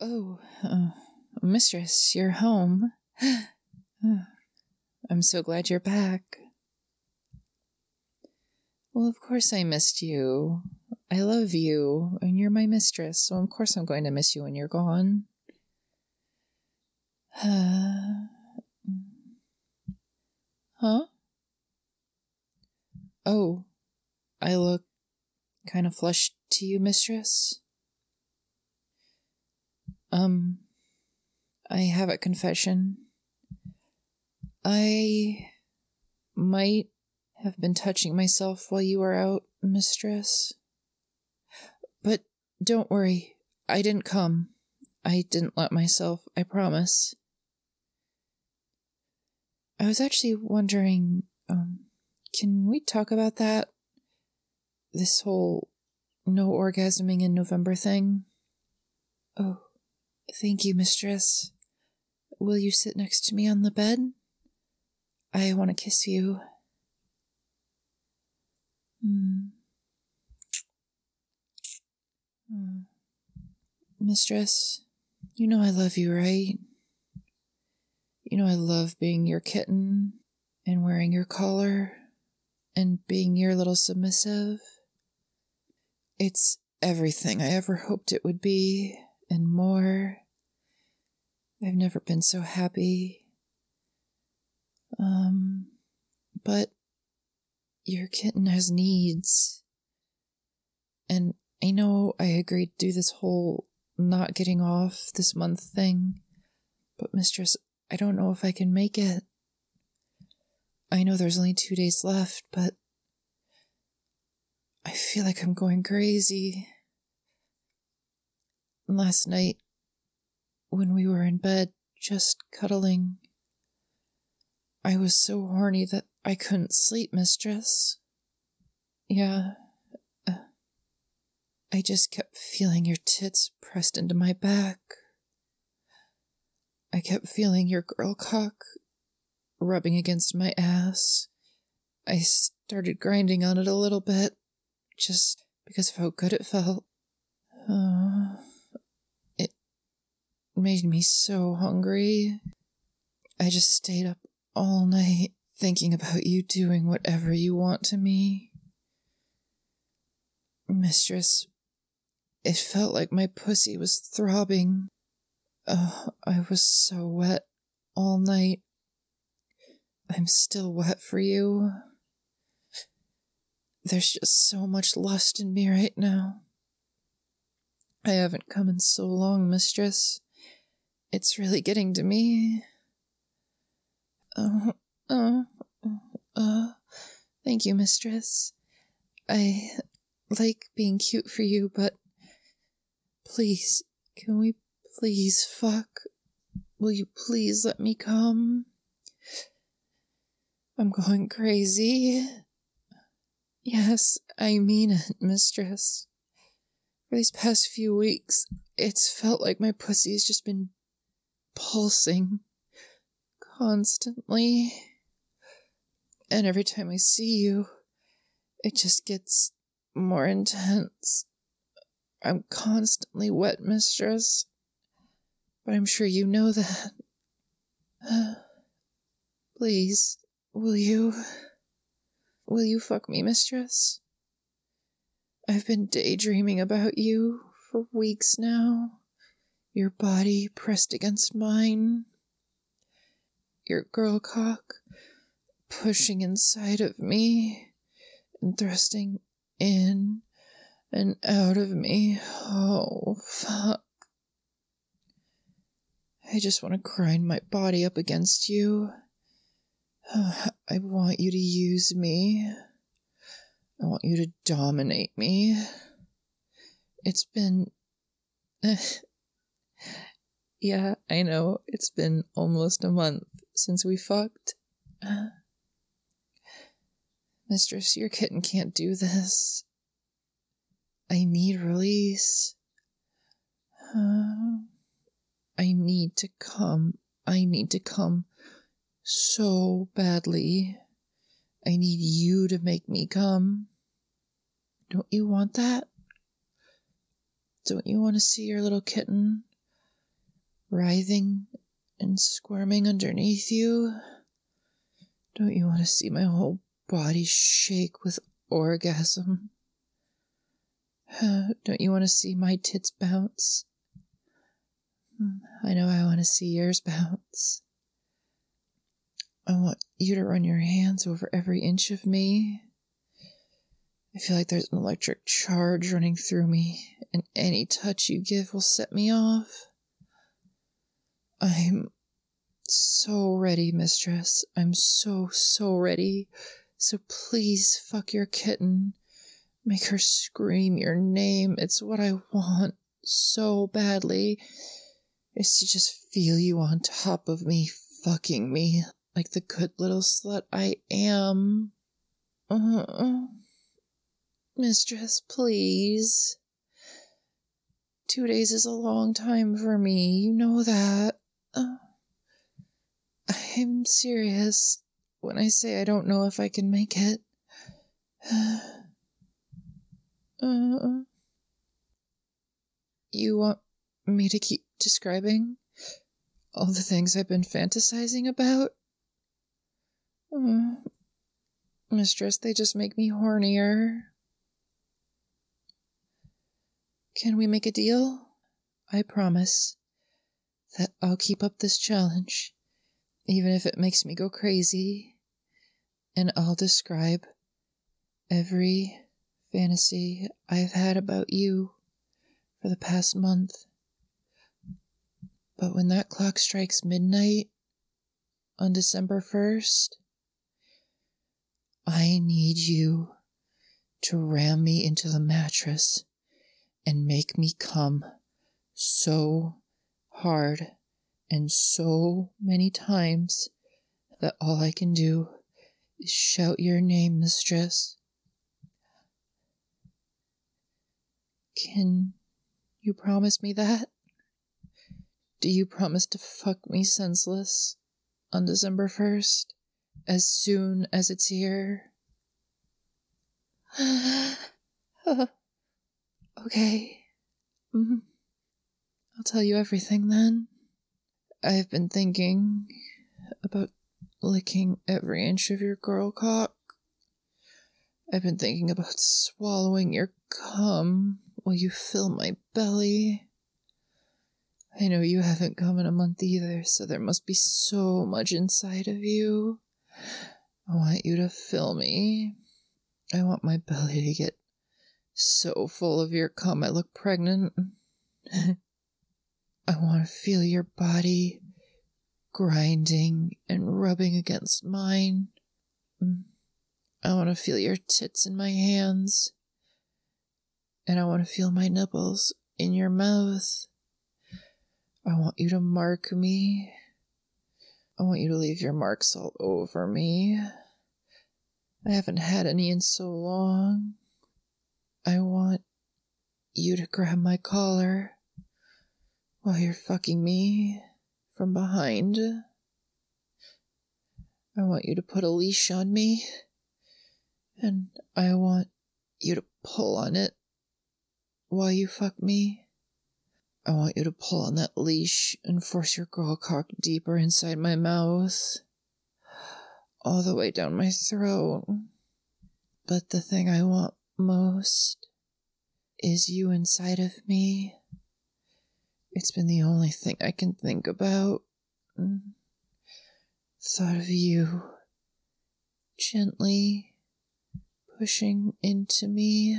Oh, mistress, you're home. I'm so glad you're back. Well, of course I missed you. I love you, and you're my mistress, so of course I'm going to miss you when you're gone. Huh? Oh, I look kind of flushed to you, mistress? I have a confession. I might have been touching myself while you were out, mistress. But don't worry, I didn't come. I didn't let myself, I promise. I was actually wondering, can we talk about that? This whole no orgasming in November thing? Oh, thank you, mistress. Will you sit next to me on the bed? I want to kiss you. Mistress, you know I love you, right? You know I love being your kitten and wearing your collar and being your little submissive. It's everything I ever hoped it would be and more. I've never been so happy. But your kitten has needs. And I know I agreed to do this whole not getting off this month thing, but mistress, I don't know if I can make it. I know there's only 2 days left, but I feel like I'm going crazy. Last night, when we were in bed, just cuddling, I was so horny that I couldn't sleep, mistress. Yeah, I just kept feeling your tits pressed into my back. I kept feeling your girl cock rubbing against my ass. I started grinding on it a little bit, just because of how good it felt. It made me so hungry. I just stayed up all night thinking about you doing whatever you want to me. Mistress, it felt like my pussy was throbbing. I was so wet all night. I'm still wet for you. There's just so much lust in me right now. I haven't come in so long, mistress. It's really getting to me. Thank you, mistress. I like being cute for you, but please, can we please fuck? Will you please let me come? I'm going crazy. Yes, I mean it, mistress. For these past few weeks, it's felt like my pussy has just been pulsing constantly. And every time I see you, it just gets more intense. I'm constantly wet, mistress. But I'm sure you know that. Please, will you fuck me, mistress? I've been daydreaming about you for weeks now. Your body pressed against mine. Your girl cock pushing inside of me and thrusting in and out of me. Oh, fuck. I just want to grind my body up against you. I want you to use me. I want you to dominate me. It's been... yeah, I know. It's been almost a month since we fucked. Mistress, your kitten can't do this. I need release. I need to come. I need to come so badly. I need you to make me come. Don't you want that? Don't you want to see your little kitten writhing and squirming underneath you? Don't you want to see my whole body shake with orgasm? Don't you want to see my tits bounce? I know I want to see yours bounce. I want you to run your hands over every inch of me. I feel like there's an electric charge running through me, and any touch you give will set me off. I'm so ready, mistress. I'm so ready. So please fuck your kitten. Make her scream your name. It's what I want so badly. Is to just feel you on top of me, fucking me, like the good little slut I am. Mistress, please. 2 days is a long time for me, you know that. I'm serious when I say I don't know if I can make it. You want me to keep describing all the things I've been fantasizing about? Mistress, they just make me hornier. Can we make a deal? I promise that I'll keep up this challenge, even if it makes me go crazy, and I'll describe every fantasy I've had about you for the past month. But when that clock strikes midnight on December 1st, I need you to ram me into the mattress and make me come so hard and so many times that all I can do is shout your name, mistress. Can you promise me that? Do you promise to fuck me senseless on December 1st, as soon as it's here? Okay. I'll tell you everything then. I've been thinking about licking every inch of your girl cock. I've been thinking about swallowing your cum while you fill my belly. I know you haven't come in a month either, so there must be so much inside of you. I want you to fill me. I want my belly to get so full of your cum I look pregnant. I want to feel your body grinding and rubbing against mine. I want to feel your tits in my hands. And I want to feel my nipples in your mouth. I want you to mark me. I want you to leave your marks all over me. I haven't had any in so long. I want you to grab my collar while you're fucking me from behind. I want you to put a leash on me, and I want you to pull on it while you fuck me. I want you to pull on that leash and force your girl cock deeper inside my mouth, all the way down my throat. But the thing I want most is you inside of me. It's been the only thing I can think about. Thought of you gently pushing into me,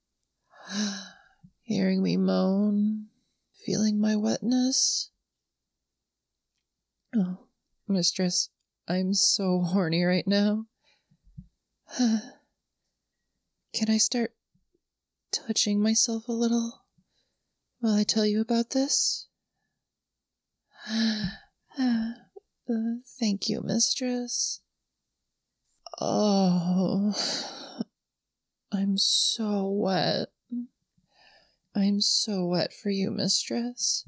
hearing me moan, feeling my wetness. Oh, mistress, I'm so horny right now. Can I start touching myself a little while I tell you about this? Thank you, mistress. Oh, I'm so wet. I'm so wet for you, mistress.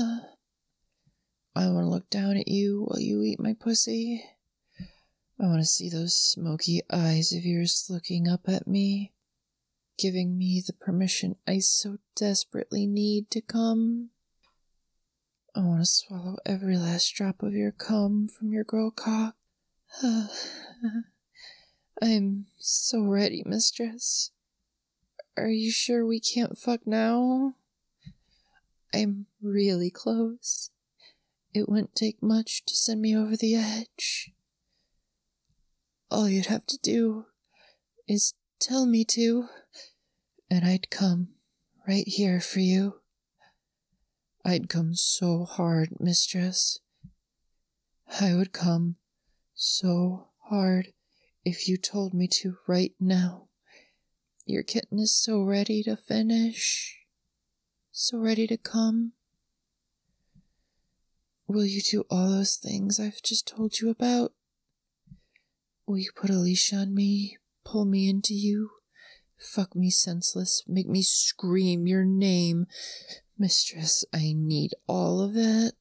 I want to look down at you while you eat my pussy. I want to see those smoky eyes of yours looking up at me, giving me the permission I so desperately need to come. I want to swallow every last drop of your cum from your girl cock. I'm so ready, mistress. Are you sure we can't fuck now? I'm really close. It wouldn't take much to send me over the edge. All you'd have to do is tell me to, and I'd come right here for you. I'd come so hard, mistress. I would come so hard if you told me to right now. Your kitten is so ready to finish, so ready to come. Will you do all those things I've just told you about? Will you put a leash on me, pull me into you, fuck me senseless, make me scream your name? Mistress, I need all of it.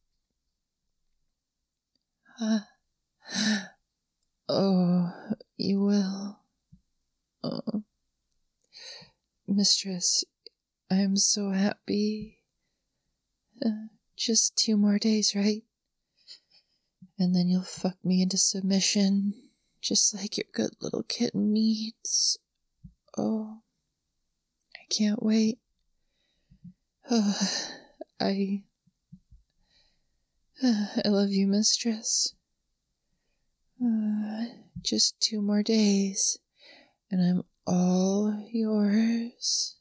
Oh, you will. Oh. Mistress, I am so happy. Just 2 more days, right? And then you'll fuck me into submission, just like your good little kitten needs. Oh, I can't wait. Oh, I love you, mistress. Just 2 more days, and I'm all yours.